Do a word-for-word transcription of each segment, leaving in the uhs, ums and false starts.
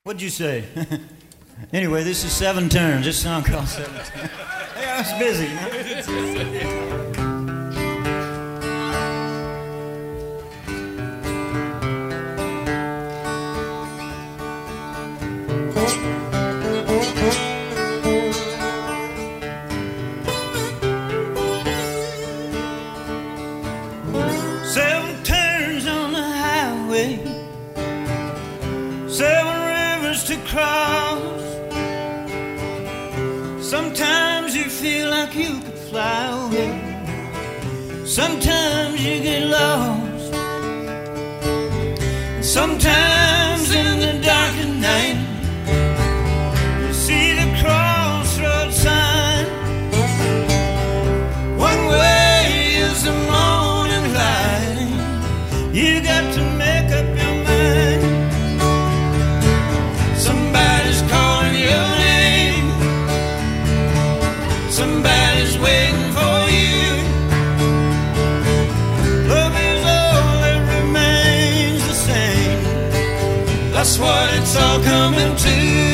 What'd you say? Anyway, this is Seven Turns. This song called Seven Turns. Hey, I was busy, you know? Seven turns on the highway, seven rivers to cross. Sometimes you feel like you could fly away, sometimes you get lost, and sometimes in the dark of night you see the crossroads sign. One way is the morning light, you got to make up your mind. Somebody's calling your name, somebody's waiting for you. Love is all that remains the same, that's what it's all coming to.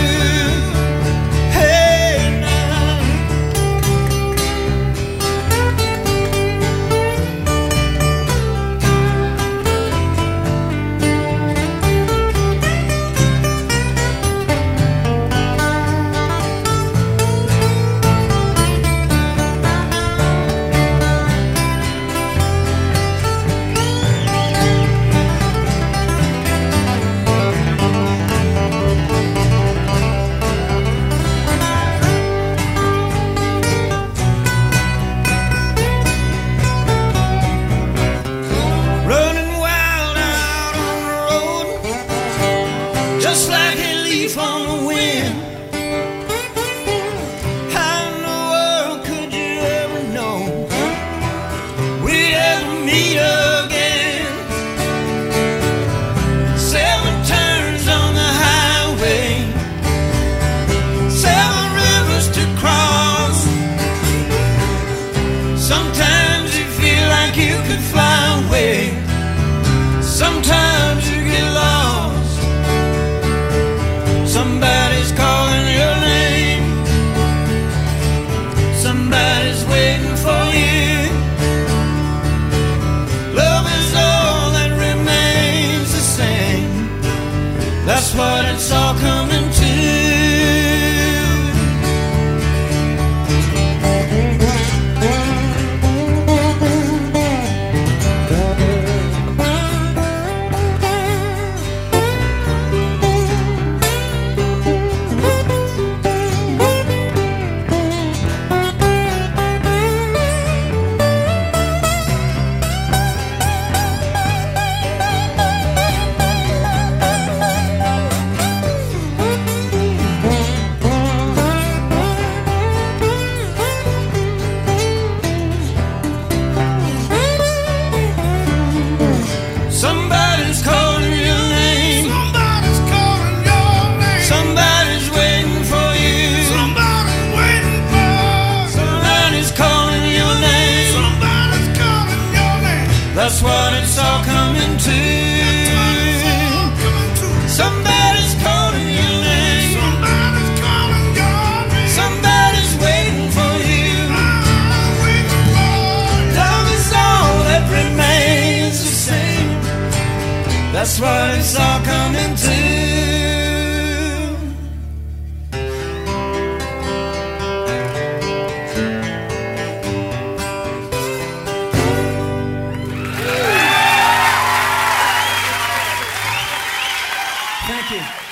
Just like a leaf on the wind, how in the world could you ever know we'd ever meet again? Seven turns on the highway, seven rivers to cross. Sometimes you feel like you could fly away, sometimes you get lost. Somebody's calling your name, somebody's waiting for you. Love is all that remains the same, that's what it's all coming to. Somebody's calling your name, Somebody's calling your name, somebody's waiting for you. somebody's waiting for, Somebody's calling your name, somebody's calling your name. that's what it's all coming to. Coming to. Somebody's calling your name, Somebody's calling your name. somebody's waiting for you. I'm waiting for you. Love is all that remains the same, that's what it's all coming to. Thank you.